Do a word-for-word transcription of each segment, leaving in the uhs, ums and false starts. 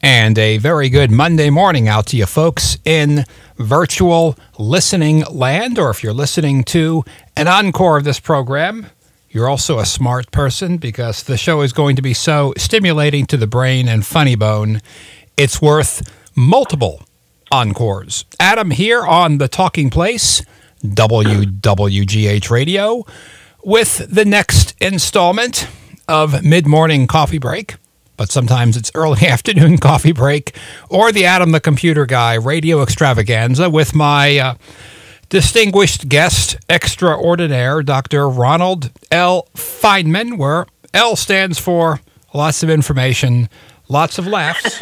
And a very good Monday morning out to you folks in virtual listening land, or if you're listening to an encore of this program, you're also a smart person because the show is going to be so stimulating to the brain and funny bone, it's worth multiple encores. Adam here on The Talking Place, W W G H Radio, with the next installment of Mid-Morning Coffee Break. But sometimes it's early afternoon coffee break, or the Adam the Computer Guy radio extravaganza with my uh, distinguished guest extraordinaire, Doctor Ronald L. Feynman, where L stands for lots of information, lots of laughs,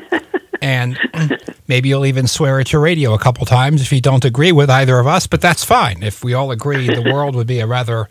and maybe you'll even swear at your radio a couple times if you don't agree with either of us, but that's fine. If we all agree, the world would be a rather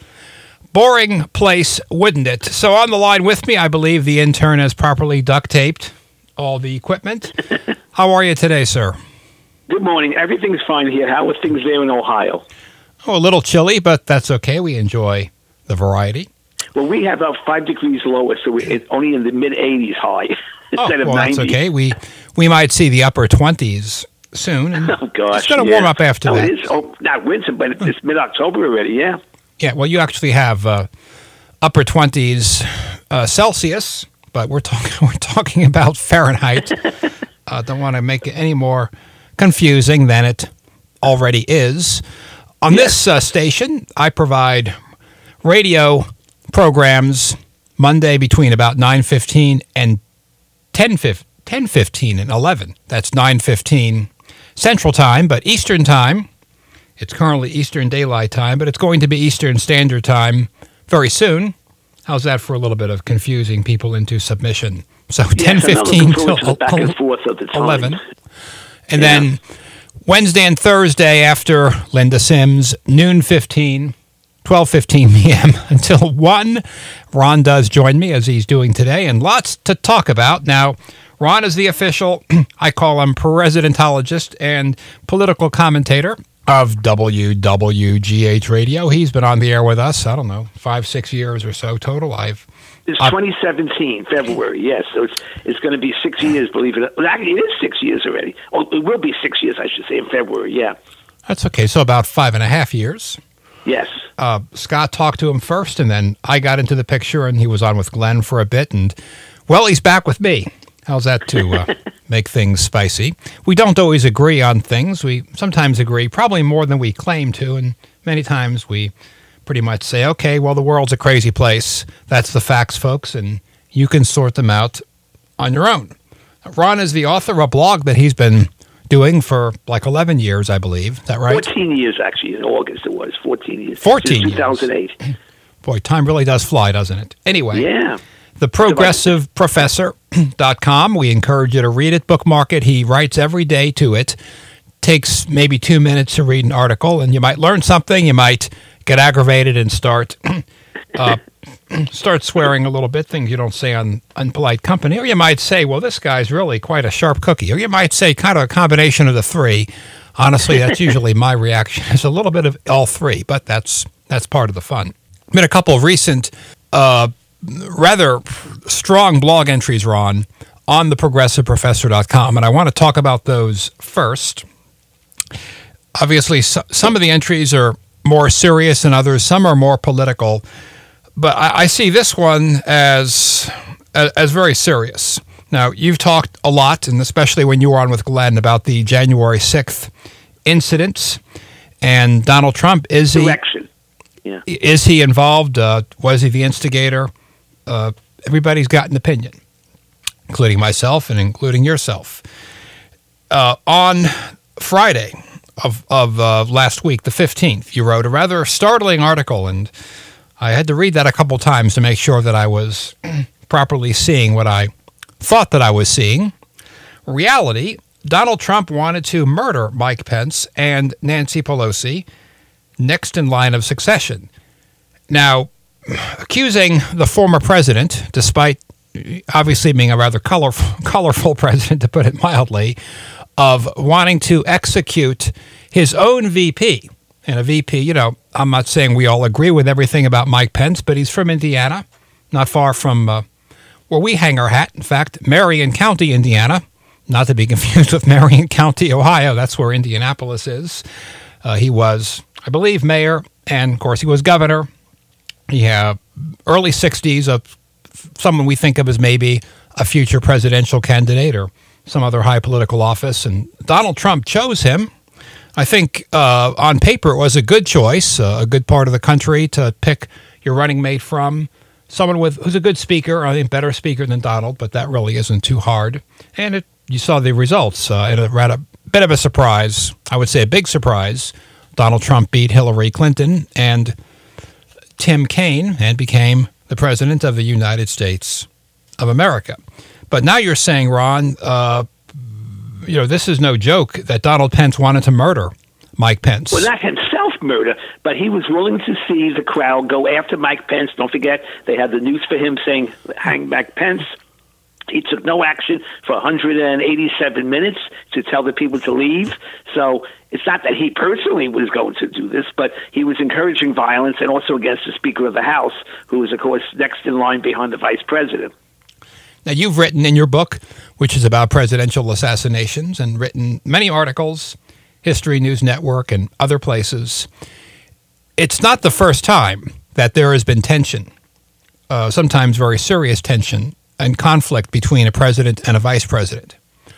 boring place, wouldn't it? So on the line with me, I believe the intern has properly duct taped all the equipment. How are you today, sir? Good morning. Everything's fine here. How are things there in Ohio? Oh, a little chilly, but that's okay. We enjoy the variety. Well, we have about five degrees lower, so it's only in the mid eighties high instead oh, of well, ninety. That's okay. We we might see the upper twenties soon. And oh, gosh. It's going to yeah. warm up after oh, that. It is. Oh, not winter, but it's mid-October already, yeah. Yeah, well, you actually have uh, upper twenties uh, Celsius, but we're talking we're talking about Fahrenheit. uh, don't want to make it any more confusing than it already is. On yes. this uh, station, I provide radio programs Monday between about nine fifteen and ten fifteen and eleven. That's nine fifteen Central Time, but Eastern Time. It's currently Eastern Daylight Time, but it's going to be Eastern Standard Time very soon. How's that for a little bit of confusing people into submission? So yes, ten fifteen till back and forth of the time. eleven. And yeah. then Wednesday and Thursday after Linda Sims, noon fifteen, twelve fifteen p.m. until one. Ron does join me as he's doing today, and lots to talk about. Now, Ron is the official, I call him presidentologist and political commentator of W W G H Radio. He's been on the air with us, I don't know, five, six years or so total. I've It's twenty seventeen, February, yes. So it's it's going to be six years, believe it. Well, actually, it is six years already. Oh, it will be six years, I should say, in February, yeah. That's okay. So about five and a half years. Yes. Uh, Scott talked to him first, and then I got into the picture, and he was on with Glenn for a bit. And, well, he's back with me. How's that to uh, make things spicy? We don't always agree on things. We sometimes agree, probably more than we claim to, and many times we pretty much say, okay, well, the world's a crazy place. That's the facts, folks, and you can sort them out on your own. Ron is the author of a blog that he's been doing for like eleven years, I believe. Is that right? fourteen years, actually. In August it was. fourteen years. fourteen Since two thousand eight. Years. Boy, time really does fly, doesn't it? Anyway. Yeah. the progressive professor dot com. We encourage you to read it, bookmark it. He writes every day to it. Takes maybe two minutes to read an article, and you might learn something. You might get aggravated and start uh, start swearing a little bit, things you don't say on unpolite company. Or you might say, well, this guy's really quite a sharp cookie. Or you might say kind of a combination of the three. Honestly, that's usually my reaction. It's a little bit of all three, but that's that's part of the fun. Been a couple of recent uh, rather strong blog entries, Ron, on the progressive professor dot com, and I want to talk about those first. Obviously, so, some of the entries are more serious than others. Some are more political. But I, I see this one as, as as very serious. Now, you've talked a lot, and especially when you were on with Glenn, about the January sixth incidents. And Donald Trump, is he, Direction. Yeah. is he involved? Uh, was he the instigator? Uh, everybody's got an opinion, including myself and including yourself. Uh, on Friday of, of uh, last week, the fifteenth, you wrote a rather startling article, and I had to read that a couple times to make sure that I was properly seeing what I thought that I was seeing. Reality, Donald Trump wanted to murder Mike Pence and Nancy Pelosi next in line of succession. Now, accusing the former president, despite obviously being a rather colorful, colorful president, to put it mildly, of wanting to execute his own V P. And a V P, you know, I'm not saying we all agree with everything about Mike Pence, but he's from Indiana, not far from uh, where we hang our hat. In fact, Marion County, Indiana, not to be confused with Marion County, Ohio. That's where Indianapolis is. Uh, he was, I believe, mayor, and of course he was governor. He had early sixties of someone we think of as maybe a future presidential candidate or some other high political office, and Donald Trump chose him. I think uh, on paper it was a good choice, uh, a good part of the country to pick your running mate from. Someone with who's a good speaker, I think better speaker than Donald, but that really isn't too hard. And it, you saw the results. Uh, it had a bit of a surprise, I would say a big surprise. Donald Trump beat Hillary Clinton and Tim Kaine and became the president of the United States of America. But now you're saying, Ron, uh, you know, this is no joke that Donald Pence wanted to murder Mike Pence. Well, not himself murder, but he was willing to see the crowd go after Mike Pence. Don't forget, they had the news for him saying, hang Mike Pence. He took no action for one hundred eighty-seven minutes to tell the people to leave. So it's not that he personally was going to do this, but he was encouraging violence and also against the Speaker of the House, who was, of course, next in line behind the Vice President. Now, you've written in your book, which is about presidential assassinations, and written many articles, History News Network and other places. It's not the first time that there has been tension, uh, sometimes very serious tension, and conflict between a president and a vice president.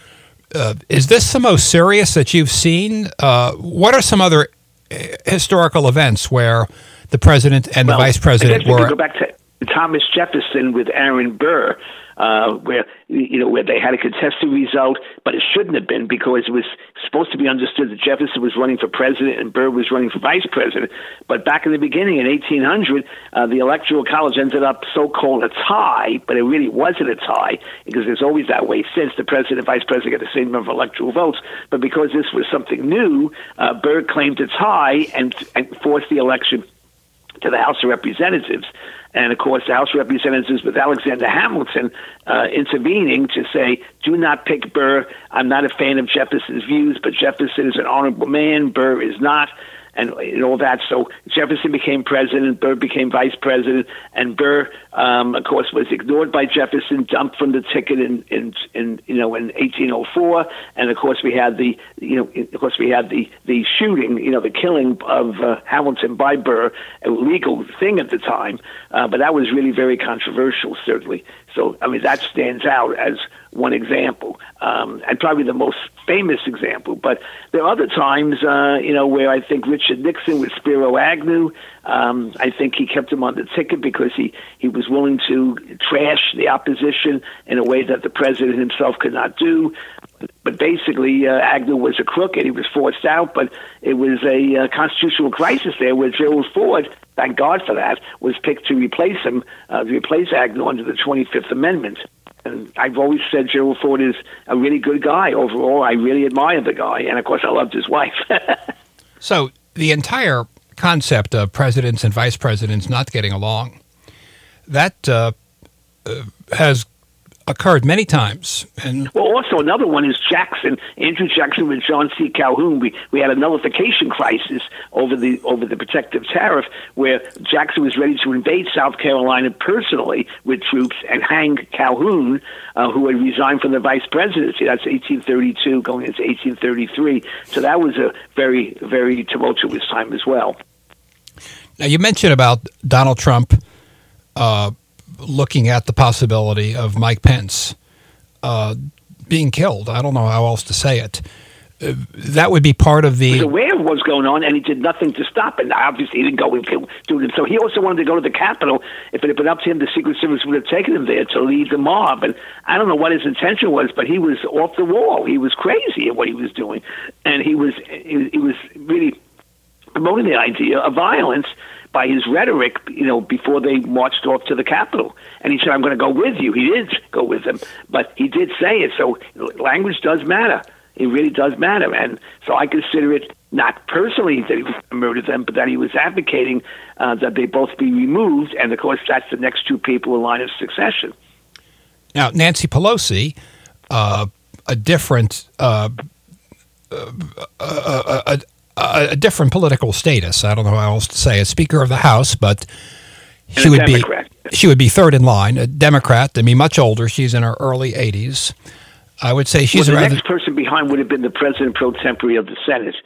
Uh, is this the most serious that you've seen? Uh, what are some other historical events where the president and well, the vice president I guess we were... could go back to Thomas Jefferson with Aaron Burr, uh, where you know where they had a contested result, but it shouldn't have been because it was supposed to be understood that Jefferson was running for president and Burr was running for vice president. But back in the beginning, in eighteen hundred, uh, the Electoral College ended up so-called a tie, but it really wasn't a tie because there's always that way since the president and vice president get the same number of electoral votes. But because this was something new, uh, Burr claimed a tie and, and forced the election to the House of Representatives. And, of course, the House of Representatives with Alexander Hamilton uh, intervening to say, do not pick Burr. I'm not a fan of Jefferson's views, but Jefferson is an honorable man. Burr is not. And, and all that. So Jefferson became president, Burr became vice president, and Burr, um, of course, was ignored by Jefferson, dumped from the ticket in, in, in you know, in eighteen oh four. And of course, we had the, you know, of course, we had the, the shooting, you know, the killing of uh, Hamilton by Burr, a legal thing at the time. Uh, but that was really very controversial, certainly. So, I mean, that stands out as one example, um, and probably the most famous example. But there are other times, uh, you know, where I think Richard Nixon with Spiro Agnew, um, I think he kept him on the ticket because he, he was willing to trash the opposition in a way that the president himself could not do. But basically, uh, Agnew was a crook and he was forced out, but it was a uh, constitutional crisis there where Gerald Ford, thank God for that, was picked to replace him, uh, to replace Agnew under the twenty-fifth Amendment. And I've always said Gerald Ford is a really good guy overall. I really admire the guy. And, of course, I loved his wife. So the entire concept of presidents and vice presidents not getting along, that uh, uh, has occurred many times. And well, also another one is Jackson, Andrew Jackson with John C. Calhoun. We we had a nullification crisis over the over the protective tariff, where Jackson was ready to invade South Carolina personally with troops and hang Calhoun, uh, who had resigned from the vice presidency. That's eighteen thirty-two going into eighteen thirty-three. So that was a very, very tumultuous time as well. Now, you mentioned about Donald Trump uh, looking at the possibility of Mike Pence uh, being killed. I don't know how else to say it. Uh, that would be part of the... He was aware of what was going on, and he did nothing to stop it. Obviously, he didn't go and kill, do it. So he also wanted to go to the Capitol. If it had been up to him, the Secret Service would have taken him there to lead the mob. And I don't know what his intention was, but he was off the wall. He was crazy at what he was doing. And he was, he, he was really promoting the idea of violence by his rhetoric, you know, before they marched off to the Capitol. And he said, I'm going to go with you. He did go with them, but he did say it. So language does matter. It really does matter. And so I consider it not personally that he was going to murder them, but that he was advocating uh, that they both be removed. And, of course, that's the next two people in line of succession. Now, Nancy Pelosi, uh, a different... Uh, uh, uh, uh, A, a different political status. I don't know how else to say it. Speaker of the House, but she would Democrat. be she would be third in line, a Democrat. I mean, much older. She's in her early eighties. I would say she's well, the a rather, next person behind would have been the president pro tempore of the Senate.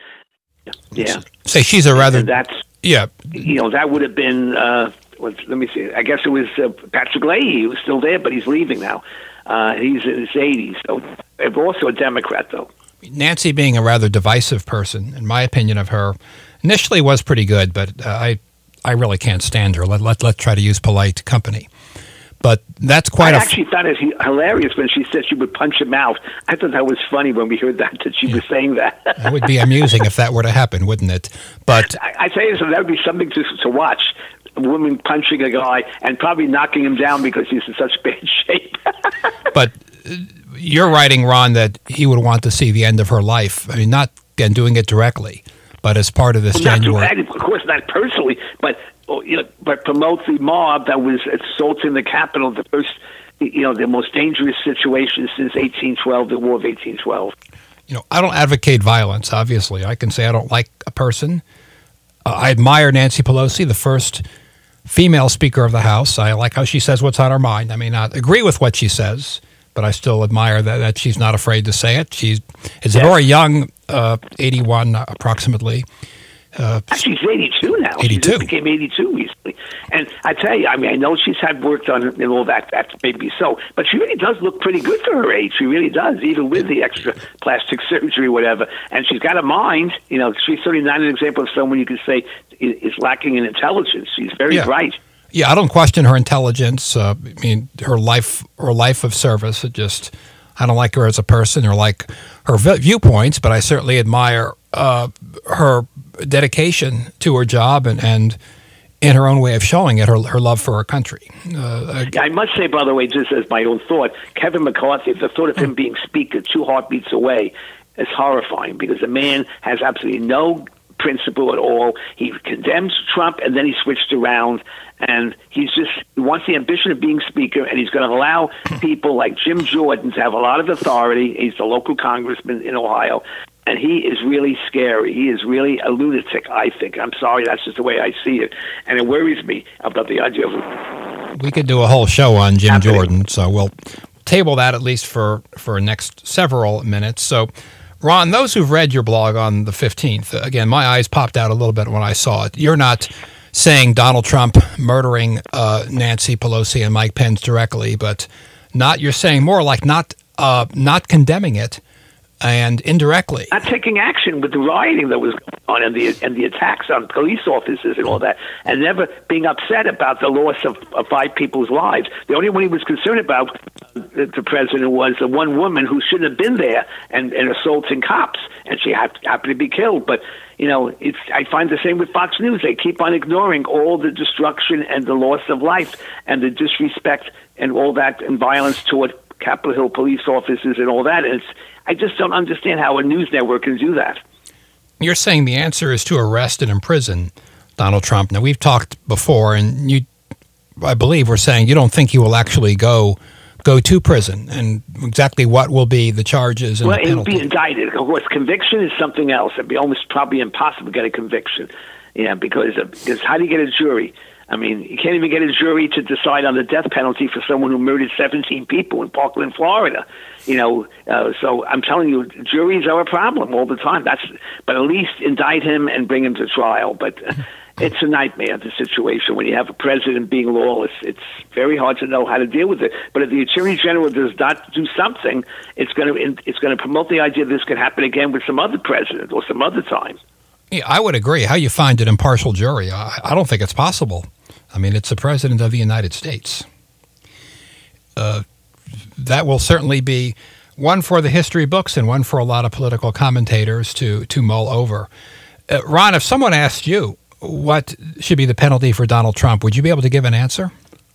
Yeah. Say she's a rather. And that's yeah. You know, that would have been. Uh, let me see. I guess it was uh, Patrick Leahy. He was still there, but he's leaving now. Uh, he's in his eighties. So, also a Democrat, though. Nancy, being a rather divisive person, in my opinion of her, initially was pretty good, but uh, I, I really can't stand her. Let let let's try to use polite company. But that's quite. I a actually thought it hilarious when she said she would punch him out. I thought that was funny when we heard that that she yeah. was saying that. It would be amusing if that were to happen, wouldn't it? But I, I tell you, so that would be something to to watch. A woman punching a guy and probably knocking him down because he's in such bad shape. But you're writing, Ron, that he would want to see the end of her life. I mean, not again doing it directly, but as part of this well, January. Not, of course, not personally, but you know, but promote the mob that was assaulting the Capitol, the first, you know, the most dangerous situation since eighteen twelve, the War of eighteen twelve. You know, I don't advocate violence. Obviously, I can say I don't like a person. Uh, I admire Nancy Pelosi, the first female Speaker of the House. I like how she says what's on her mind. I may not agree with what she says, but I still admire that, that she's not afraid to say it. She's is a yes. very young, uh, eighty-one approximately. Uh, she's eighty-two now. eighty-two. She just became eighty-two recently. And I tell you, I mean, I know she's had work done and all that. That's maybe so. But she really does look pretty good for her age. She really does, even with the extra plastic surgery, whatever. And she's got a mind. You know, she's certainly not an example of someone you could say is lacking in intelligence. She's very yeah. bright. Yeah, I don't question her intelligence. Uh, I mean, her life, her life of service. It just, I don't like her as a person or like her viewpoints, but I certainly admire uh, her dedication to her job and, and in her own way of showing it, her her love for her country. Uh, I, I must say, by the way, just as my own thought, Kevin McCarthy, the thought of him being Speaker two heartbeats away is horrifying because the man has absolutely no principle at all. He condemns Trump and then he switched around and he's just he wants the ambition of being Speaker and he's going to allow people like Jim Jordan to have a lot of authority. He's the local congressman in Ohio. And he is really scary. He is really a lunatic, I think. I'm sorry, that's just the way I see it. And it worries me about the idea of... We could do a whole show on Jim happening. Jordan, so we'll table that at least for, for next several minutes. So, Ron, those who've read your blog on the fifteenth, again, my eyes popped out a little bit when I saw it. You're not saying Donald Trump murdering uh, Nancy Pelosi and Mike Pence directly, but not. You're saying more like not uh, not condemning it, and indirectly. Not taking action with the rioting that was going on and the and the attacks on police officers and all that, and never being upset about the loss of, of five people's lives. The only one he was concerned about, uh, the president, was the one woman who shouldn't have been there and, and assaulting cops, and she had, happened to be killed. But, you know, it's I find the same with Fox News. They keep on ignoring all the destruction and the loss of life and the disrespect and all that and violence toward Capitol Hill police officers and all that. And it's I just don't understand how a news network can do that. You're saying the answer is to arrest and imprison Donald Trump. Now, we've talked before, and you, I believe, we're saying you don't think he will actually go go to prison, and exactly what will be the charges and well, the penalty. He'll be indicted. Of course, conviction is something else. It'd be almost probably impossible to get a conviction. Yeah, because, because how do you get a jury? I mean, you can't even get a jury to decide on the death penalty for someone who murdered seventeen people in Parkland, Florida. You know, uh, so I'm telling you, juries are a problem all the time. That's, but at least indict him and bring him to trial. But uh, it's a nightmare, the situation when you have a president being lawless. It's very hard to know how to deal with it. But if the Attorney General does not do something, it's going to it's going to promote the idea this could happen again with some other president or some other time. Yeah, I would agree. How you find an impartial jury? I, I don't think it's possible. I mean, it's the President of the United States. Uh, that will certainly be one for the history books and one for a lot of political commentators to, to mull over. Uh, Ron, if someone asked you what should be the penalty for Donald Trump, would you be able to give an answer?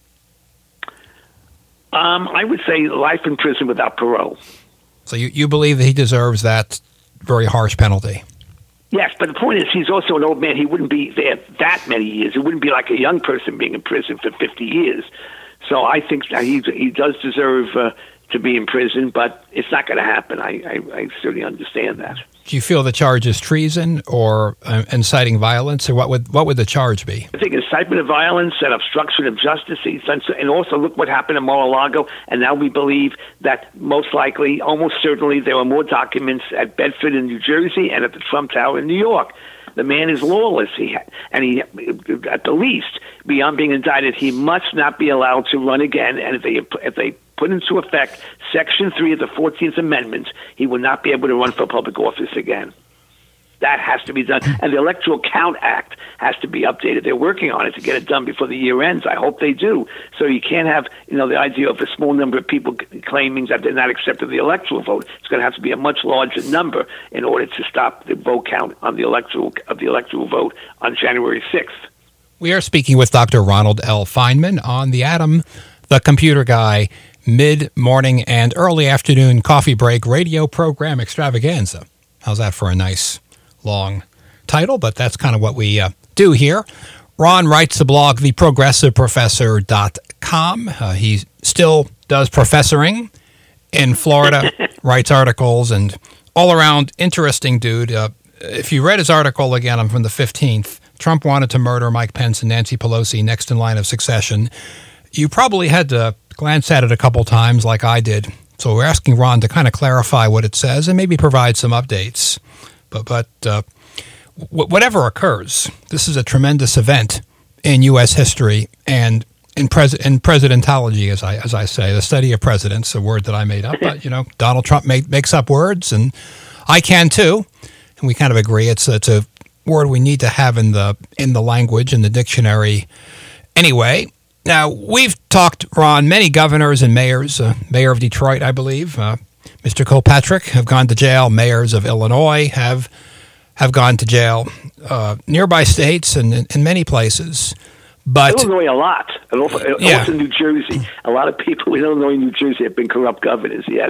Um, I would say life in prison without parole. So you, you believe that he deserves that very harsh penalty? Yes, but the point is he's also an old man. He wouldn't be there that many years. It wouldn't be like a young person being in prison for fifty years. So I think that he, he does deserve uh, to be in prison, but it's not going to happen. I, I, I certainly understand that. Do you feel the charge is treason or uh, inciting violence, or what would what would the charge be? I think incitement of violence and obstruction of justice, and also look what happened in Mar-a-Lago, and now we believe that most likely, almost certainly, there were more documents at Bedford in New Jersey and at the Trump Tower in New York. The man is lawless, he and he, at the least, beyond being indicted, he must not be allowed to run again. And if they if they put into effect Section three of the fourteenth Amendment, he will not be able to run for public office again. That has to be done. And the Electoral Count Act has to be updated. They're working on it to get it done before the year ends. I hope they do. So you can't have, you know, the idea of a small number of people claiming that they're not accepting the electoral vote. It's going to have to be a much larger number in order to stop the vote count on the electoral of the electoral vote on January sixth. We are speaking with Doctor Ronald L. Feynman on the Adam, the Computer Guy, mid-morning and early afternoon coffee break radio program extravaganza. How's that for a nice long title? But that's kind of what we uh, do here. Ron writes the blog the progressive professor dot com. Uh, he still does professoring in Florida, writes articles, and all-around interesting dude. Uh, if you read his article, again, I'm from the fifteenth, Trump wanted to murder Mike Pence and Nancy Pelosi next in line of succession. You probably had to glance at it a couple times like I did. So we're asking Ron to kind of clarify what it says and maybe provide some updates. But, but uh, w- whatever occurs, this is a tremendous event in U S history and in, pres- in presidentology, as I as I say, the study of presidents, a word that I made up. But, you know, Donald Trump make, makes up words, and I can too. And we kind of agree it's, it's a word we need to have in the in the language, in the dictionary anyway. Now, we've talked, Ron, many governors and mayors, uh, mayor of Detroit, I believe, uh, Mister Kilpatrick, have gone to jail. Mayors of Illinois have have gone to jail. Uh, nearby states and in, in many places. But Illinois a lot. And also, yeah. also New Jersey. A lot of people in Illinois and New Jersey have been corrupt governors, yes.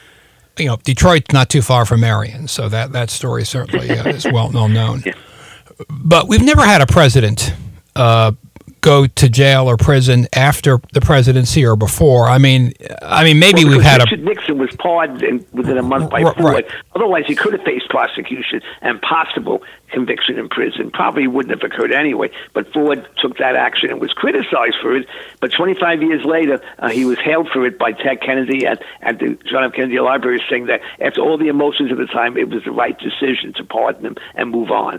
You know, Detroit's not too far from Marion, so that, that story certainly uh, is well, well known. Yeah. But we've never had a president uh, go to jail or prison after the presidency or before. I mean, I mean, maybe well, we've had Richard a Nixon was pardoned in, within a month by right, Ford. right. Otherwise, he could have faced prosecution and possible conviction in prison. Probably wouldn't have occurred anyway. But Ford took that action and was criticized for it. But twenty-five years later, uh, he was hailed for it by Ted Kennedy at, at the John F. Kennedy Library, saying that after all the emotions of the time, it was the right decision to pardon him and move on.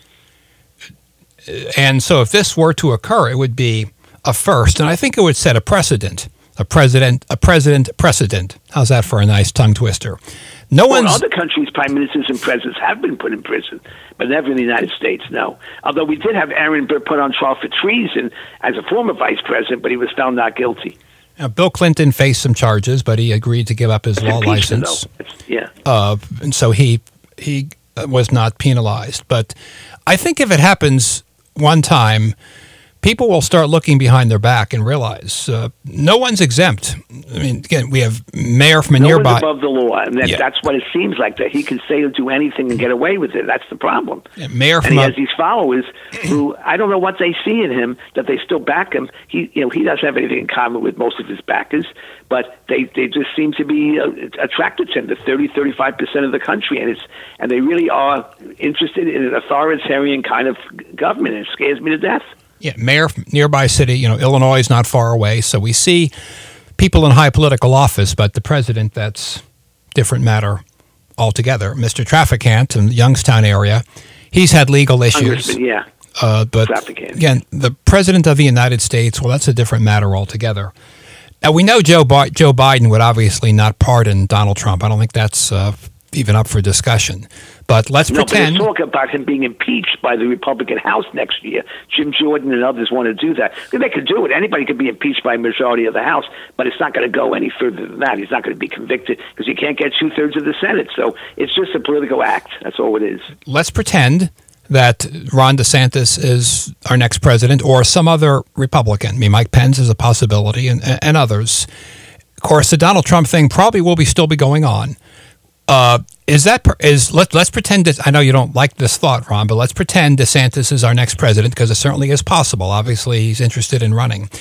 And so if this were to occur, it would be a first, and I think it would set a precedent, a president, a president precedent. How's that for a nice tongue twister? No well, one's... other countries' prime ministers and presidents have been put in prison, but never in the United States, no. Although we did have Aaron Burr put on trial for treason as a former vice president, but he was found not guilty. Now, Bill Clinton faced some charges, but he agreed to give up his law license. Yeah. Uh, and so he he was not penalized. But I think if it happens one time, people will start looking behind their back and realize uh, no one's exempt. I mean, again, we have mayor from a no nearby. One's above the law, and that, yeah. that's what it seems like, that he can say or do anything and get away with it. That's the problem. Yeah, mayor from and he a, has these followers who, I don't know what they see in him, that they still back him. He, you know, he doesn't have anything in common with most of his backers, but they, they just seem to be uh, attracted to him, the thirty, thirty-five percent of the country, and it's and they really are interested in an authoritarian kind of government. It scares me to death. Yeah, mayor from nearby city, you know, Illinois is not far away, so we see people in high political office, but the president, that's different matter altogether. Mister Trafficant in the Youngstown area, he's had legal issues. Yeah, uh, but Trafficant. Again, the president of the United States, well, that's a different matter altogether. Now, we know Joe, Bi- Joe Biden would obviously not pardon Donald Trump. I don't think that's uh, even up for discussion. But let's no, pretend... No, but there's talk about him being impeached by the Republican House next year. Jim Jordan and others want to do that. They could do it. Anybody could be impeached by a majority of the House, but it's not going to go any further than that. He's not going to be convicted because he can't get two-thirds of the Senate. So it's just a political act. That's all it is. Let's pretend that Ron DeSantis is our next president or some other Republican. I mean, Mike Pence is a possibility and, and others. Of course, the Donald Trump thing probably will be still be going on. Uh, is that is let let's pretend that I know you don't like this thought, Ron, but let's pretend DeSantis is our next president because it certainly is possible. Obviously, he's interested in running.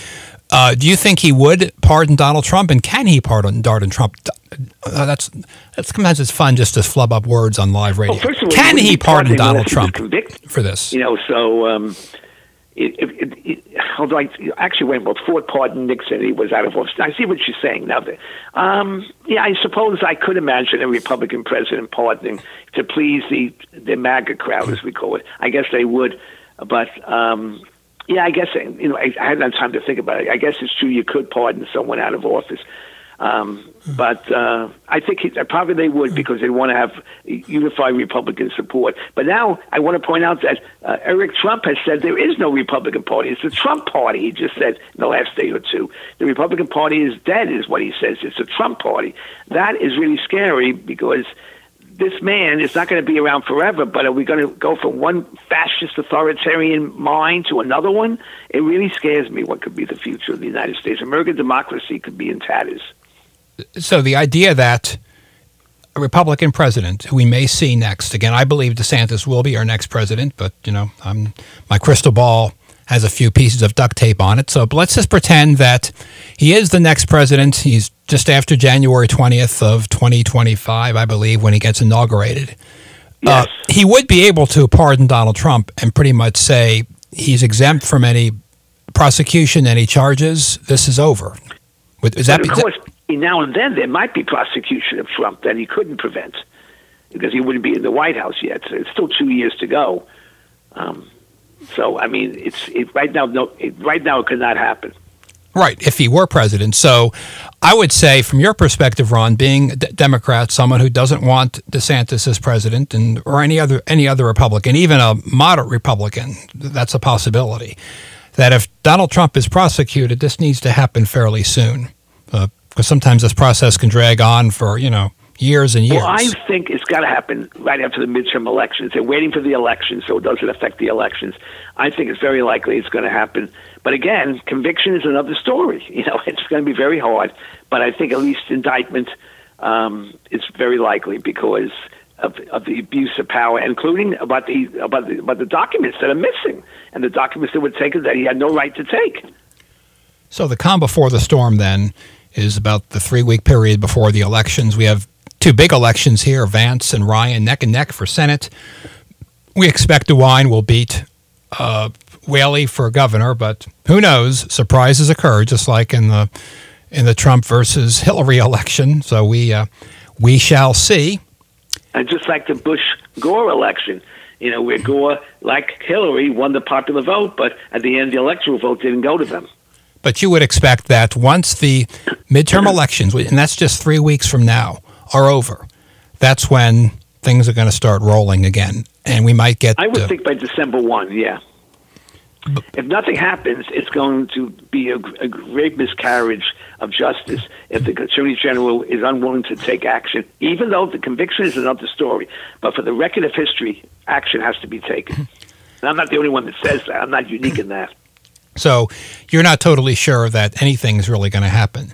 Uh, do you think he would pardon Donald Trump, and can he pardon Donald Trump? Uh, that's that's sometimes it's fun just to flub up words on live radio. Well, first of all, can he pardon Donald Trump Trump for this? You know, so um, it, it, it, although I actually went well, Ford pardoned Nixon, he was out of office. I see what you're saying now. Um, yeah, I suppose I could imagine a Republican president pardoning to please the the MAGA crowd, as we call it. I guess they would, but. Um, Yeah, I guess, you know, I, I hadn't had time to think about it. I guess it's true you could pardon someone out of office. Um, but uh, I think he, probably they would because they want to have unified Republican support. But now I want to point out that uh, Eric Trump has said there is no Republican Party. It's the Trump Party, he just said in the last day or two. The Republican Party is dead is what he says. It's the Trump Party. That is really scary because this man is not going to be around forever, but are we going to go from one fascist authoritarian mind to another one? It really scares me what could be the future of the United States. American democracy could be in tatters. So the idea that a Republican president, who we may see next, again, I believe DeSantis will be our next president, but, you know, I'm, my crystal ball has a few pieces of duct tape on it. So but let's just pretend that he is the next president. He's just after January twentieth of twenty twenty-five, I believe, when he gets inaugurated. Yes. Uh, he would be able to pardon Donald Trump and pretty much say he's exempt from any prosecution, any charges. This is over. Is that, but of course, now and then there might be prosecution of Trump that he couldn't prevent because he wouldn't be in the White House yet. So it's still two years to go. Um, So I mean, it's it, right now. No, it, right now it could not happen. Right, if he were president. So, I would say, from your perspective, Ron, being a d- Democrat, someone who doesn't want DeSantis as president, and or any other any other Republican, even a moderate Republican, that's a possibility. That if Donald Trump is prosecuted, this needs to happen fairly soon, uh, because sometimes this process can drag on for you know. years and years. Well, I think it's got to happen right after the midterm elections. They're waiting for the elections, so it doesn't affect the elections. I think it's very likely it's going to happen. But again, conviction is another story. You know, it's going to be very hard. But I think at least indictment um, is very likely because of, of the abuse of power, including about the about the about the documents that are missing and the documents that were taken that he had no right to take. So the calm before the storm then is about the three-week period before the elections. We have two big elections here, Vance and Ryan, neck and neck for Senate. We expect DeWine will beat uh, Whaley for governor, but who knows? Surprises occur, just like in the in the Trump versus Hillary election. So we uh, we shall see. And just like the Bush-Gore election, you know, where Gore, like Hillary, won the popular vote, but at the end, the electoral vote didn't go to them. But you would expect that once the midterm elections, and that's just three weeks from now, are over, that's when things are going to start rolling again, and we might get. I would uh, think by December first, yeah. But, if nothing happens, it's going to be a, a great miscarriage of justice if the Attorney General is unwilling to take action, even though the conviction is another story. But for the record of history, action has to be taken. And I'm not the only one that says that. I'm not unique in that. So you're not totally sure that anything is really going to happen.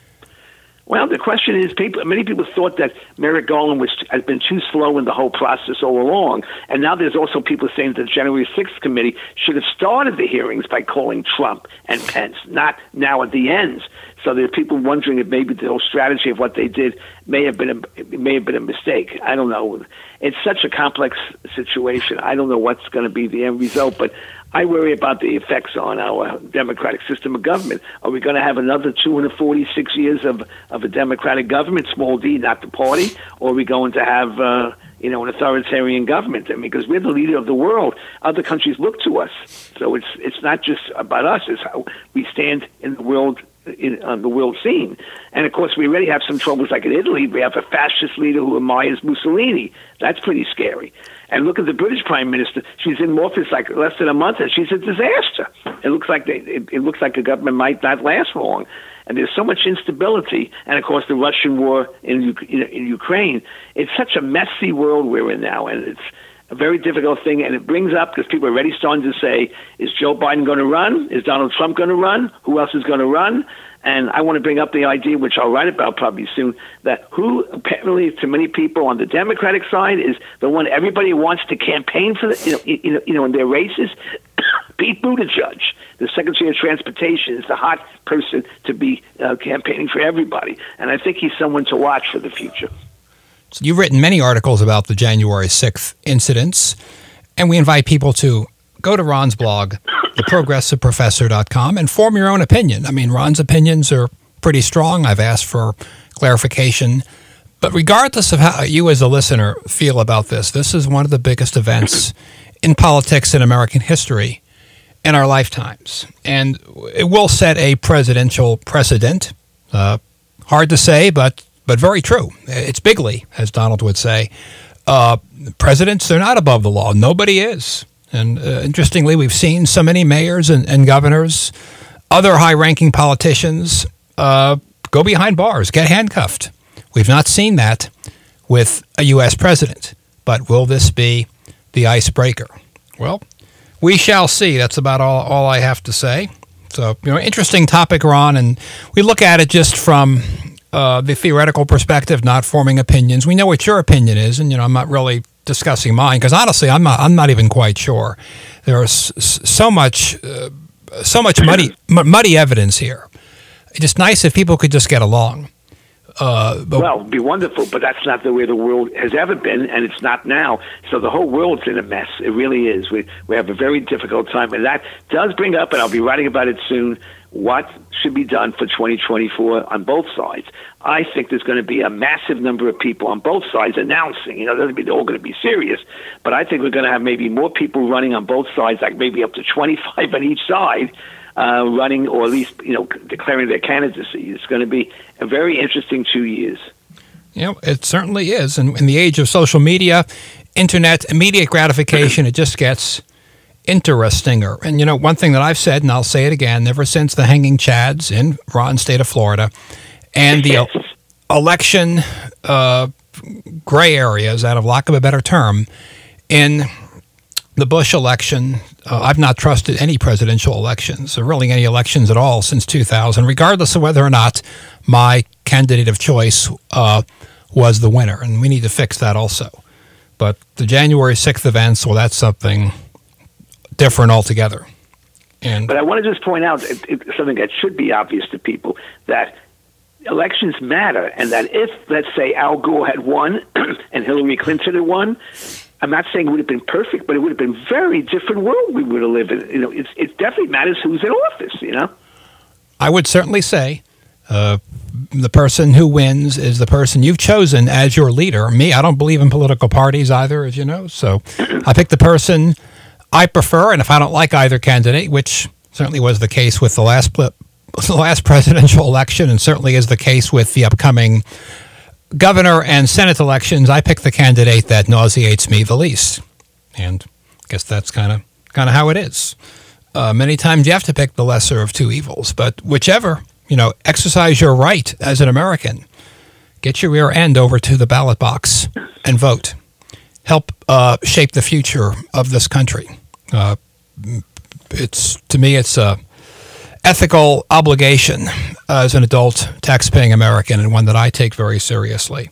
Well, the question is, people. Many people thought that Merrick Garland was has been too slow in the whole process all along, and now there's also people saying that the January sixth committee should have started the hearings by calling Trump and Pence, not now at the end. So there are people wondering if maybe the whole strategy of what they did may have been a, may have been a mistake. I don't know. It's such a complex situation. I don't know what's going to be the end result, but I worry about the effects on our democratic system of government. Are we going to have another two hundred forty-six years of, of a democratic government, small d, not the party, or are we going to have uh, you know an authoritarian government? I mean, because we're the leader of the world, other countries look to us. So it's it's not just about us; it's how we stand in the world. In, on the world scene. And of course, we already have some troubles like in Italy. We have a fascist leader who admires Mussolini. That's pretty scary. And look at the British Prime Minister. She's in office like less than a month, and she's a disaster. It looks like they, it, it looks like the government might not last long. And there's so much instability. And of course, the Russian war in in, in Ukraine. It's such a messy world we're in now, and it's a very difficult thing, and it brings up, because people are already starting to say, is Joe Biden going to run? Is Donald Trump going to run? Who else is going to run? And I want to bring up the idea, which I'll write about probably soon, that who apparently to many people on the Democratic side is the one everybody wants to campaign for, the, you know, you know, you know, in their races. Pete Buttigieg, the Secretary of Transportation, is the hot person to be uh, campaigning for everybody. And I think he's someone to watch for the future. So you've written many articles about the January sixth incidents, and we invite people to go to Ron's blog, the progressive professor dot com, and form your own opinion. I mean, Ron's opinions are pretty strong. I've asked for clarification. But regardless of how you as a listener feel about this, this is one of the biggest events in politics in American history in our lifetimes. And it will set a presidential precedent. Uh, hard to say, but but very true. It's bigly, as Donald would say. Uh, presidents, they're not above the law. Nobody is. And uh, interestingly, we've seen so many mayors and, and governors, other high-ranking politicians, uh, go behind bars, get handcuffed. We've not seen that with a U S president. But will this be the icebreaker? Well, we shall see. That's about all, all I have to say. So, you know, interesting topic, Ron, and we look at it just from uh, the theoretical perspective, not forming opinions. We know what your opinion is, and, you know, I'm not really discussing mine because honestly, I'm not. I'm not even quite sure. There is so much, uh, so much muddy, muddy evidence here. It's just nice if people could just get along. Uh, but, well, it'd be wonderful, but that's not the way the world has ever been, and it's not now. So the whole world's in a mess. It really is. We we have a very difficult time, and that does bring up, and I'll be writing about it soon, what should be done for twenty twenty-four on both sides. I think there's going to be a massive number of people on both sides announcing. You know, they're all going to be serious, but I think we're going to have maybe more people running on both sides, like maybe up to twenty-five on each side, uh, running, or at least, you know, declaring their candidacy. It's going to be a very interesting two years. You know, it certainly is. And in the age of social media, internet, immediate gratification, it just gets interestinger. And, you know, one thing that I've said, and I'll say it again, ever since the hanging chads in Ron's state of Florida and the el- election uh, gray areas, out of lack of a better term, in the Bush election, uh, I've not trusted any presidential elections, or really any elections at all since two thousand, regardless of whether or not my candidate of choice uh, was the winner. And we need to fix that also. But the January sixth events, well, that's something different altogether. And But I want to just point out it, it, something that should be obvious to people, that elections matter, and that if, let's say, Al Gore had won and Hillary Clinton had won, I'm not saying it would have been perfect, but it would have been a very different world we would have lived in. You know, it's, it definitely matters who's in office, you know? I would certainly say uh, the person who wins is the person you've chosen as your leader. Me, I don't believe in political parties either, as you know, so I pick the person I prefer, and if I don't like either candidate, which certainly was the case with the last the last presidential election, and certainly is the case with the upcoming governor and Senate elections, I pick the candidate that nauseates me the least. And I guess that's kind of kind of how it is. Uh, many times you have to pick the lesser of two evils, but whichever, you know, exercise your right as an American. Get your rear end over to the ballot box and vote. Help uh, shape the future of this country. Uh, it's to me, it's a ethical obligation uh, as an adult, tax-paying American, and one that I take very seriously.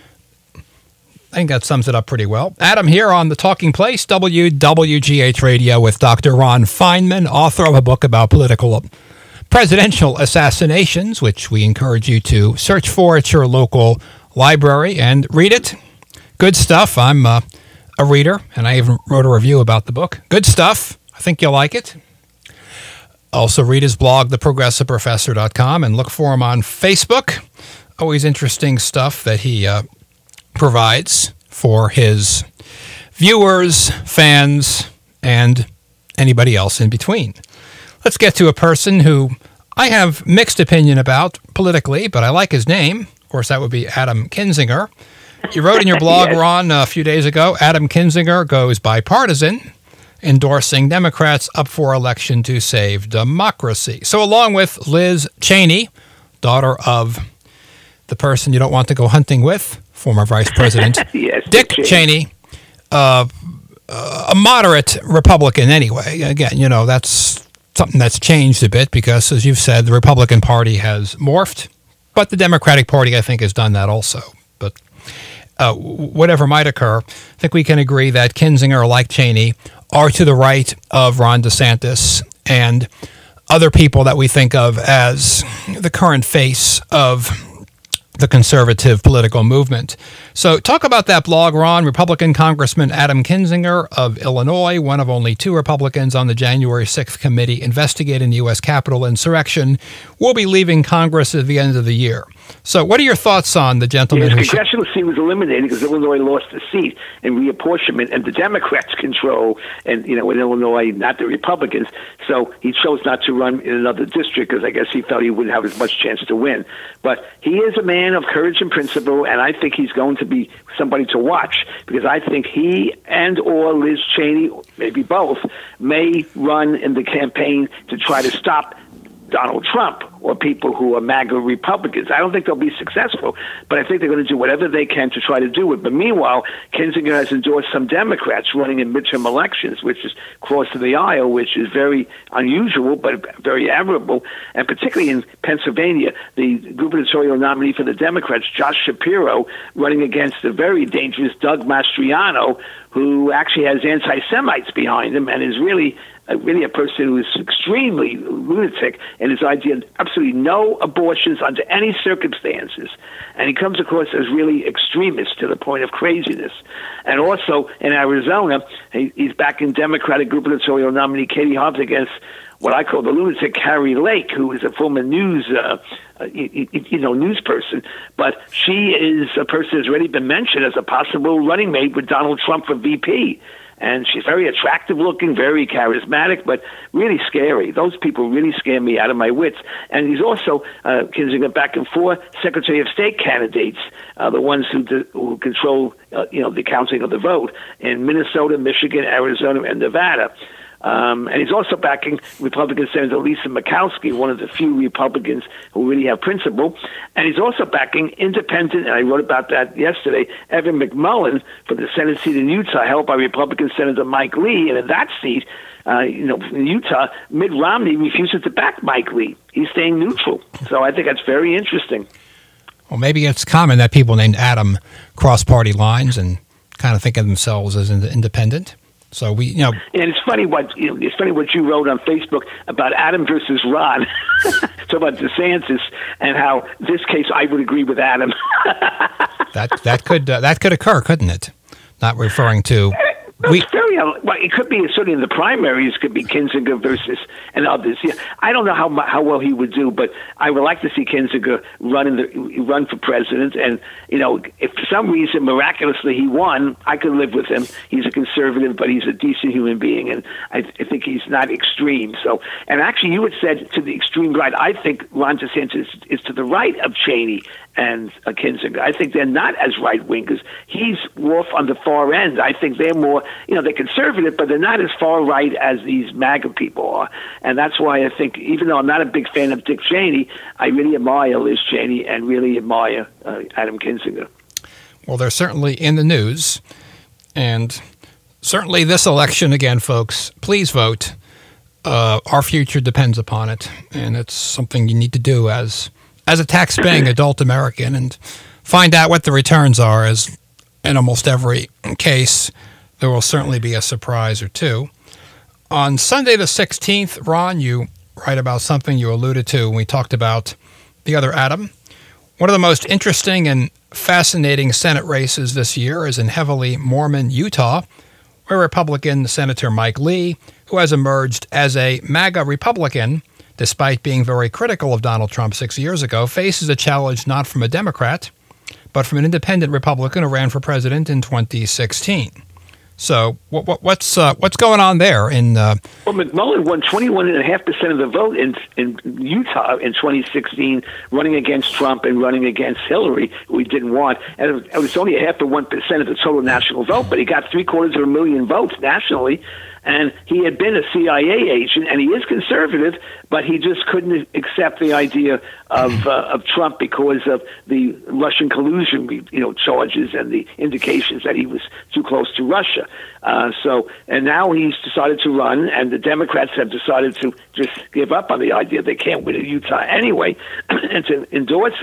I think that sums it up pretty well. Adam here on The Talking Place, W W G H Radio, with Doctor Ron Feinman, author of a book about political presidential assassinations, which we encourage you to search for at your local library and read it. Good stuff. I'm uh, a reader, and I even wrote a review about the book. Good stuff. I think you'll like it. Also read his blog, the progressive professor dot com, and look for him on Facebook. Always interesting stuff that he uh, provides for his viewers, fans, and anybody else in between. Let's get to a person who I have mixed opinion about politically, but I like his name. Of course, that would be Adam Kinzinger. You wrote in your blog, yes. Ron, a few days ago, Adam Kinzinger goes bipartisan, endorsing Democrats up for election to save democracy. So along with Liz Cheney, daughter of the person you don't want to go hunting with, former Vice President yes, Dick Cheney, Cheney uh, uh, a moderate Republican anyway. Again, you know, that's something that's changed a bit because, as you've said, the Republican Party has morphed, but the Democratic Party, I think, has done that also. But uh, whatever might occur, I think we can agree that Kinzinger, like Cheney, are to the right of Ron DeSantis and other people that we think of as the current face of the conservative political movement. So talk about that blog, Ron. Republican Congressman Adam Kinzinger of Illinois, one of only two Republicans on the January sixth committee investigating the U S Capitol insurrection, will be leaving Congress at the end of the year. So what are your thoughts on the gentleman His who... congressional seat was eliminated because Illinois lost the seat in reapportionment, and the Democrats control, and you know, in Illinois, not the Republicans. So he chose not to run in another district because I guess he felt he wouldn't have as much chance to win. But he is a man of courage and principle, and I think he's going to be somebody to watch because I think he and or Liz Cheney, maybe both, may run in the campaign to try to stop Donald Trump or people who are MAGA Republicans. I don't think they'll be successful, but I think they're going to do whatever they can to try to do it. But meanwhile, Kinzinger has endorsed some Democrats running in midterm elections, which is crossing the aisle, which is very unusual but very admirable. And particularly in Pennsylvania, the gubernatorial nominee for the Democrats, Josh Shapiro, running against the very dangerous Doug Mastriano, who actually has anti-Semites behind him and is really Uh, really a person who is extremely lunatic in his idea of absolutely no abortions under any circumstances. And he comes across as really extremist to the point of craziness. And also in Arizona, he, he's backing Democratic gubernatorial nominee Katie Hobbs against what I call the lunatic Carrie Lake, who is a former news, uh, uh, you, you know, news person. But she is a person who's already been mentioned as a possible running mate with Donald Trump for V P. And she's very attractive looking, very charismatic, but really scary. Those people really scare me out of my wits. And he's also, uh, Kinzinger, back and forth, Secretary of State candidates, uh, the ones who, do, who control, uh, you know, the counting of the vote in Minnesota, Michigan, Arizona, and Nevada. Um, and he's also backing Republican Senator Lisa Murkowski, one of the few Republicans who really have principle. And he's also backing independent, and I wrote about that yesterday, Evan McMullin for the Senate seat in Utah, held by Republican Senator Mike Lee. And in that seat, uh, you know, in Utah, Mitt Romney refuses to back Mike Lee. He's staying neutral. So I think that's very interesting. Well, maybe it's common that people named Adam cross party lines and kind of think of themselves as independent. So we, you know, and it's funny what you know, it's funny what you wrote on Facebook about Adam versus Ron. So about DeSantis and how this case I would agree with Adam. that that could uh, that could occur, couldn't it? Not referring to. Well, we, it's very well. It could be certainly in the primaries. Could be Kinzinger versus and others. Yeah, I don't know how how well he would do, but I would like to see Kinzinger run in the run for president. And you know, if for some reason miraculously he won, I could live with him. He's a conservative, but he's a decent human being, and I, I think he's not extreme. So, and actually, you had said to the extreme right. I think Ron DeSantis is to the right of Cheney and uh, Kinzinger. I think they're not as right wing because he's off on the far end. I think they're more, you know, they're conservative, but they're not as far right as these MAGA people are. And that's why I think, even though I'm not a big fan of Dick Cheney, I really admire Liz Cheney and really admire uh, Adam Kinzinger. Well, they're certainly in the news. And certainly this election, again, folks, please vote. Uh, our future depends upon it. And it's something you need to do as as a tax-paying adult American and find out what the returns are, as in almost every case, there will certainly be a surprise or two. On Sunday the sixteenth, Ron, you write about something you alluded to when we talked about the other Adam. One of the most interesting and fascinating Senate races this year is in heavily Mormon Utah, where Republican Senator Mike Lee, who has emerged as a MAGA Republican, despite being very critical of Donald Trump six years ago, faces a challenge not from a Democrat, but from an independent Republican who ran for president in twenty sixteen. So what, what, what's uh, what's going on there? In uh, well, McMullin won twenty-one point five percent of the vote in in Utah in twenty sixteen, running against Trump and running against Hillary, who he didn't want. And it was only a half of one percent of the total national vote, but he got three quarters of a million votes nationally. And he had been a C I A agent, and he is conservative, but he just couldn't accept the idea of uh, of Trump because of the Russian collusion, you know, charges and the indications that he was too close to Russia. Uh, so, and now he's decided to run, and the Democrats have decided to just give up on the idea they can't win in Utah anyway, and to endorse him.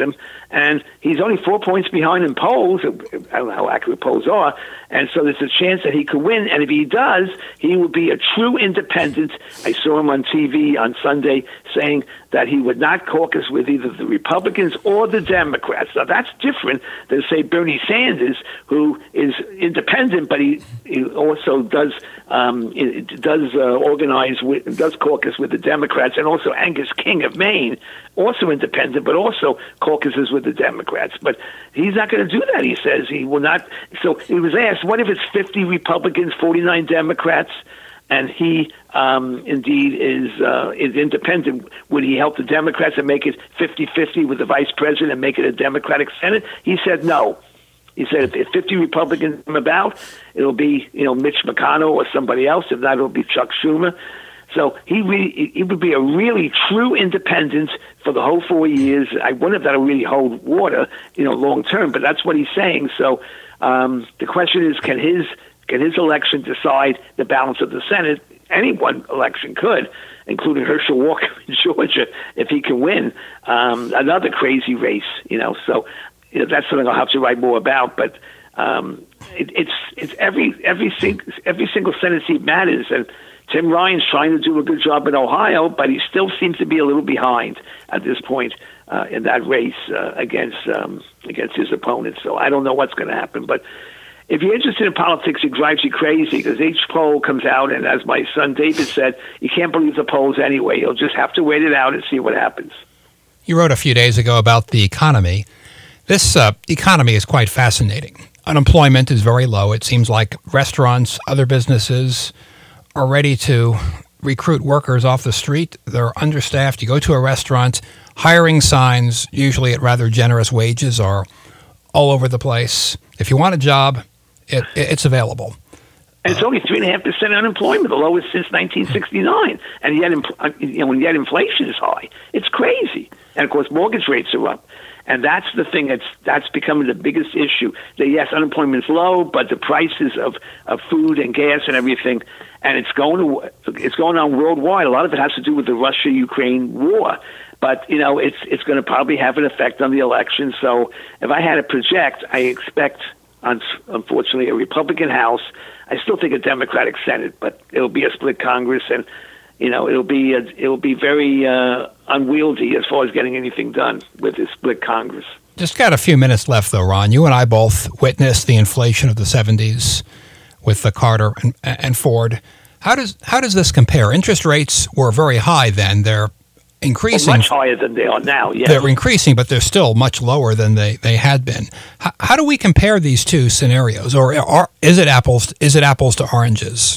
And he's only four points behind in polls. I don't know how accurate polls are. And so there's a chance that he could win. And if he does, he would be a true independent. I saw him on T V on Sunday saying that he would not caucus with either the Republicans or the Democrats. Now, that's different than, say, Bernie Sanders, who is independent, but he, he also does um, it does uh, organize, with, does caucus with the Democrats, and also Angus King of Maine, also independent, but also caucuses with the Democrats. But he's not going to do that, he says. He will not. So he was asked, what if it's fifty Republicans, forty-nine Democrats, and he um, indeed is uh, is independent? Would he help the Democrats and make it fifty-fifty with the vice president and make it a Democratic Senate? He said no. He said if fifty Republicans come about, it'll be, you know, Mitch McConnell or somebody else. If not, it'll be Chuck Schumer. So he really, he would be a really true independent for the whole four years. I wonder if that'll really hold water, you know, long term. But that's what he's saying. So um, the question is, can his can his election decide the balance of the Senate? Any one election could, including Herschel Walker in Georgia, if he can win. Um, another crazy race, you know. So you know, that's something I'll have to write more about. But um, it, it's it's every every sing, every single Senate seat matters, and Tim Ryan's trying to do a good job in Ohio, but he still seems to be a little behind at this point uh, in that race uh, against um, against his opponent. So I don't know what's going to happen. But if you're interested in politics, it drives you crazy because each poll comes out, and as my son David said, you can't believe the polls anyway. You'll just have to wait it out and see what happens. You wrote a few days ago about the economy. This uh, economy is quite fascinating. Unemployment is very low. It seems like restaurants, other businesses are ready to recruit workers off the street. They're understaffed. You go to a restaurant, hiring signs, usually at rather generous wages, are all over the place. If you want a job, it, it's available. And it's only three and a half percent unemployment, the lowest since nineteen sixty-nine. And yet, you know, and yet inflation is high. It's crazy. And of course, mortgage rates are up. And that's the thing that's that's becoming the biggest issue. That yes, unemployment is low, but the prices of, of food and gas and everything, and it's going to it's going on worldwide. A lot of it has to do with the Russia-Ukraine war. But you know, it's it's going to probably have an effect on the election. So if I had to project, I expect, unfortunately, a Republican House. I still think a Democratic Senate, but it'll be a split Congress, and you know, it'll be a, it'll be very uh, unwieldy as far as getting anything done with this split Congress. Just got a few minutes left, though, Ron. You and I both witnessed the inflation of the seventies with the Carter and, and Ford. How does how does this compare? Interest rates were very high then. They're increasing. Well, much higher than they are now, yes. They're increasing, but they're still much lower than they, they had been. How, how do we compare these two scenarios? Or are, is it apples is it apples to oranges?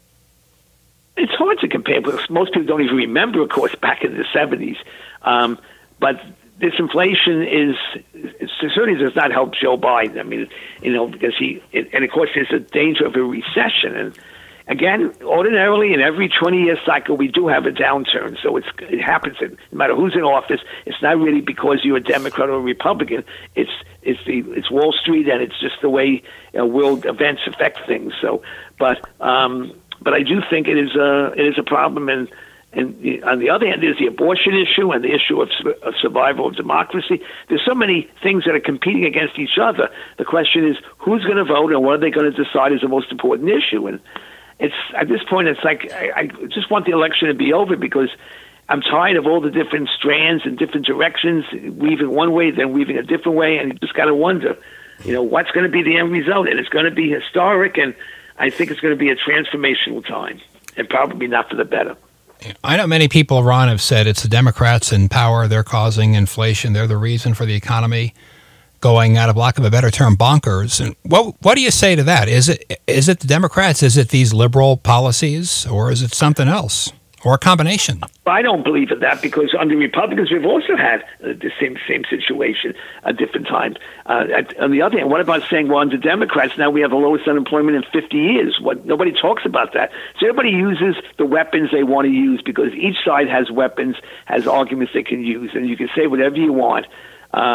It's hard to compare because most people don't even remember, of course, back in the seventies. Um, but this inflation is it certainly does not help Joe Biden. I mean, you know, because he and of course there's a danger of a recession. And again, ordinarily in every twenty-year cycle, we do have a downturn. So it's it happens no matter who's in office. It's not really because you're a Democrat or a Republican. It's it's the it's Wall Street, and it's just the way you know, world events affect things. So, but. Um, But I do think it is a it is a problem, and and the, on the other hand, there's the abortion issue and the issue of, of survival of democracy. There's so many things that are competing against each other. The question is, who's going to vote, and what are they going to decide is the most important issue? And it's at this point, it's like I, I just want the election to be over because I'm tired of all the different strands and different directions, weaving one way, then weaving a different way, and you just got to wonder, you know, what's going to be the end result? And it's going to be historic, and I think it's going to be a transformational time, and probably not for the better. I know many people, Ron, have said it's the Democrats in power. They're causing inflation. They're the reason for the economy going, out of lack of a better term, bonkers. And what what do you say to that? Is it is it the Democrats? Is it these liberal policies, or is it something else, or a combination? I don't believe in that because under Republicans, we've also had uh, the same same situation at different times. Uh, at, on the other hand, what about saying, well, under Democrats, now we have the lowest unemployment in fifty years? What nobody talks about that. So everybody uses the weapons they want to use because each side has weapons, has arguments they can use, and you can say whatever you want. Um,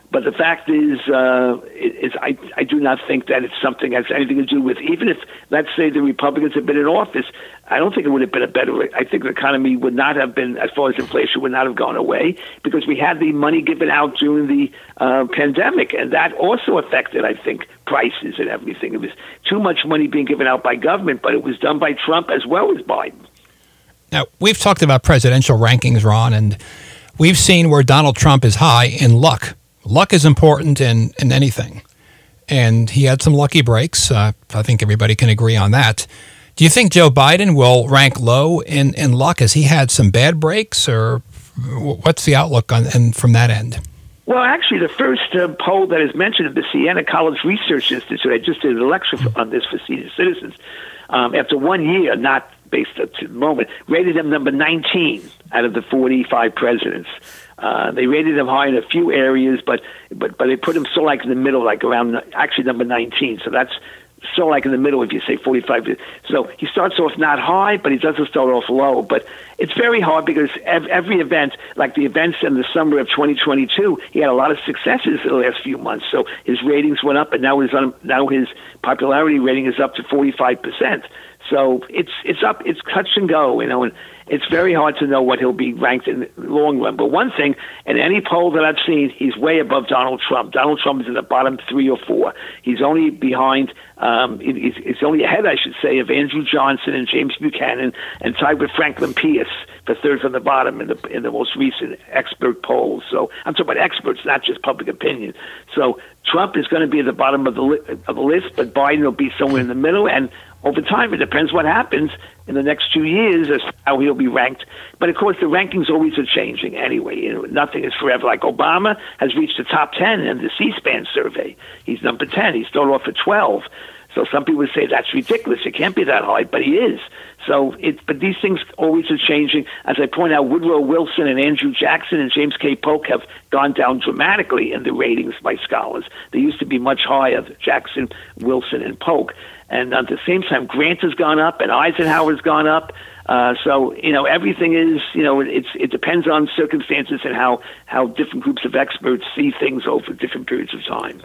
But the fact is, uh, is I, I do not think that it's something that has anything to do with, even if, let's say, the Republicans had been in office, I don't think it would have been a better, I think the economy would not have been, as far as inflation, would not have gone away, because we had the money given out during the uh, pandemic, and that also affected, I think, prices and everything. It was too much money being given out by government, but it was done by Trump as well as Biden. Now, we've talked about presidential rankings, Ron, and we've seen where Donald Trump is high in luck. Luck is important in, in anything, and he had some lucky breaks. Uh, I think everybody can agree on that. Do you think Joe Biden will rank low in, in luck? Has he had some bad breaks, or what's the outlook on and from that end? Well, actually, the first uh, poll that is mentioned at the Siena College Research Institute, I just did a lecture on this for senior citizens, um, after one year, not based up to the moment, rated him number nineteen out of the forty-five presidents. Uh, they rated him high in a few areas, but but but they put him so like in the middle, like around actually number nineteen. So that's so like in the middle if you say forty-five. So he starts off not high, but he doesn't start off low. But it's very hard because every event, like the events in the summer of twenty twenty-two, he had a lot of successes in the last few months. So his ratings went up, and now his now his popularity rating is up to forty-five percent. So it's it's up, it's touch and go, you know, and it's very hard to know what he'll be ranked in the long run. But one thing, in any poll that I've seen, he's way above Donald Trump. Donald Trump is in the bottom three or four. He's only behind, um, he's, he's only ahead, I should say, of Andrew Johnson and James Buchanan, and tied with Franklin Pierce for third from the bottom in the in the most recent expert polls. So I'm talking about experts, not just public opinion. So Trump is going to be at the bottom of the li- of the list, but Biden will be somewhere in the middle, and over time, it depends what happens in the next two years as how he'll be ranked. But, of course, the rankings always are changing anyway. You know, nothing is forever. Like Obama has reached the top ten in the C-SPAN survey. He's number ten. He started off at twelve. So some people say that's ridiculous. It can't be that high, but he is. So, it, but these things always are changing. As I point out, Woodrow Wilson and Andrew Jackson and James K. Polk have gone down dramatically in the ratings by scholars. They used to be much higher, Jackson, Wilson, and Polk. And at the same time, Grant has gone up and Eisenhower's gone up. Uh, so, you know, everything is, you know, it's it depends on circumstances and how, how different groups of experts see things over different periods of time.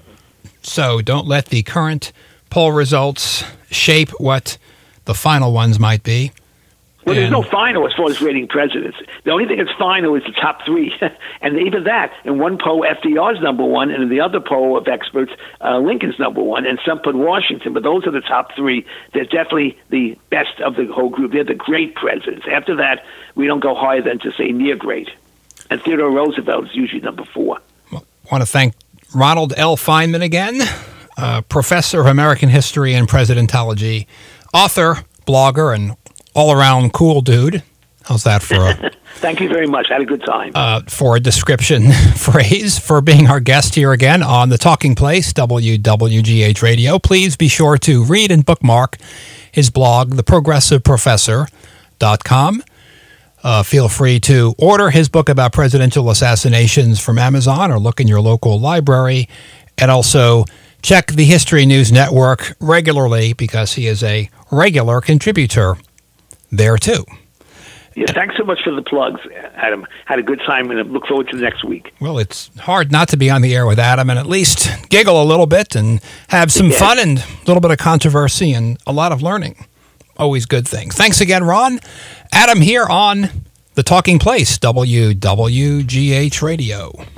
So don't let the current poll results shape what the final ones might be. Well, there's no final as far as rating presidents. The only thing that's final is the top three. And even that, in one poll, F D R's number one, and in the other poll of experts, uh, Lincoln's number one, and some put Washington. But those are the top three. They're definitely the best of the whole group. They're the great presidents. After that, we don't go higher than to say near great. And Theodore Roosevelt is usually number four. Well, I want to thank Ronald L. Feynman again, uh, professor of American history and presidentology, author, blogger, and all-around cool dude. How's that for a... Thank you very much. I had a good time. Uh, for a description phrase, for being our guest here again on The Talking Place, W W G H Radio. Please be sure to read and bookmark his blog, the progressive professor dot com. Uh, feel free to order his book about presidential assassinations from Amazon or look in your local library. And also check the History News Network regularly because he is a regular contributor there too. Yeah, thanks so much for the plugs, Adam. Had a good time, and I look forward to next week. Well, it's hard not to be on the air with Adam and at least giggle a little bit and have some yeah. fun and a little bit of controversy and a lot of learning. Always good things. Thanks again, Ron. Adam here on The Talking Place, W W G H Radio.